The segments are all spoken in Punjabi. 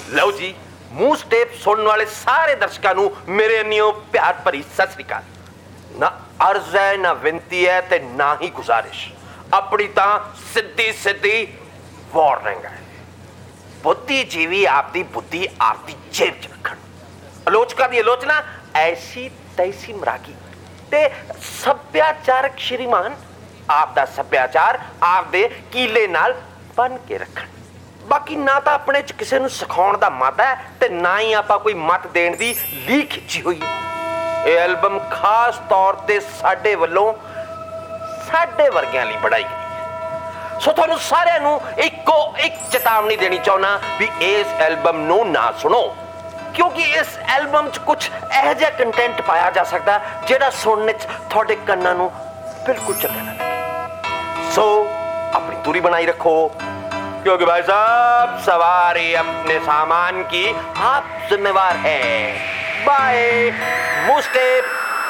ਲਓ ਜੀ, ਮੂੰਹ ਸਟੇਪ ਸੁਣਨ ਵਾਲੇ ਸਾਰੇ ਦਰਸ਼ਕਾਂ ਨੂੰ ਮੇਰੇ ਨਿਓ ਪਿਆਰ ਭਰੀ ਸਤਿ ਸ੍ਰੀ ਅਕਾਲ। ਨਾ ਅਰਜ਼ ਹੈ, ਨਾ ਬੇਨਤੀ ਹੈ ਤੇ ਨਾ ਹੀ ਗੁਜ਼ਾਰਿਸ਼, ਆਪਣੀ ਤਾਂ ਸਿੱਧੀ ਵਾਰਨਿੰਗ ਹੈ। ਬੁੱਧੀਜੀਵੀ ਆਪਦੀ ਬੁੱਧੀ ਆਪਦੀ ਜੇਬ 'ਚ ਰੱਖਣ, ਆਲੋਚਕਾਂ ਦੀ ਆਲੋਚਨਾ ਐਸੀ ਤੈਸੀ ਮਰਾਗੀ ਤੇ ਸੱਭਿਆਚਾਰਕ ਸ਼੍ਰੀਮਾਨ ਆਪਦਾ ਸੱਭਿਆਚਾਰ ਆਪਦੇ ਕੀਲੇ ਨਾਲ ਬੰਨ ਕੇ ਰੱਖਣ। ਬਾਕੀ ਨਾ ਤਾਂ ਆਪਣੇ 'ਚ ਕਿਸੇ ਨੂੰ ਸਿਖਾਉਣ ਦਾ ਮਤ ਹੈ ਤੇ ਨਾ ਹੀ ਆਪਾਂ ਕੋਈ ਮਤ ਦੇਣ ਦੀ ਲੀਹ ਖਿੱਚੀ ਹੋਈ। ਇਹ ਐਲਬਮ ਖਾਸ ਤੌਰ ਤੇ ਸਾਡੇ ਵੱਲੋਂ ਸਾਡੇ ਵਰਗਿਆਂ ਲਈ ਬਣਾਈ ਗਈ ਹੈ। ਸੋ ਤੁਹਾਨੂੰ ਸਾਰਿਆਂ ਨੂੰ ਇੱਕੋ ਇੱਕ ਚੇਤਾਵਨੀ ਦੇਣੀ ਚਾਹੁੰਦਾ ਵੀ ਇਸ ਐਲਬਮ ਨੂੰ ਨਾ ਸੁਣੋ, ਕਿਉਂਕਿ ਇਸ ਐਲਬਮ 'ਚ ਕੁਝ ਇਹੋ ਜਿਹਾ ਕੰਟੈਂਟ ਪਾਇਆ ਜਾ ਸਕਦਾ ਜਿਹੜਾ ਸੁਣਨ 'ਚ ਤੁਹਾਡੇ ਕੰਨਾਂ ਨੂੰ ਬਿਲਕੁਲ ਚੰਗਾ ਨਾ ਲੱਗੇ। ਸੋ अपनी दूरी बनाई रखो, क्योंकि भाई साहब सवारी अपने सामान की आप जिम्मेवार है। बाय मुस्टेप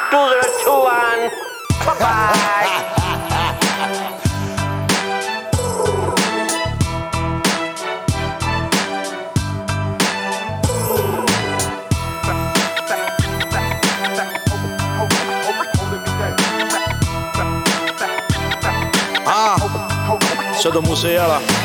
2021 बाय। Sono Museo